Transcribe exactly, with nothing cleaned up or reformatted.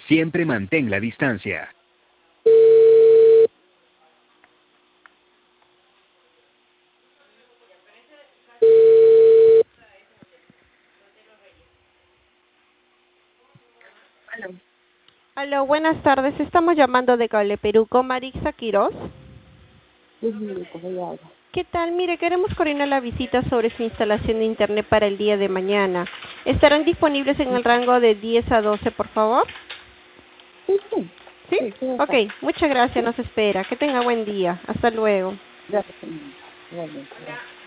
Siempre mantén la distancia. Aló. Aló, buenas tardes. Estamos llamando de Cable Perú con Marixa Quiroz. Sí, mire, con ella habla. ¿Qué tal? Mire, queremos coordinar la visita sobre su instalación de internet para el día de mañana. ¿Estarán disponibles en el rango de diez a doce, por favor? Sí, sí, ¿Sí? sí, sí, Ok, está. muchas gracias. Sí, Nos espera. Que tenga buen día. Hasta luego. gracias, señorita. Igualmente, gracias.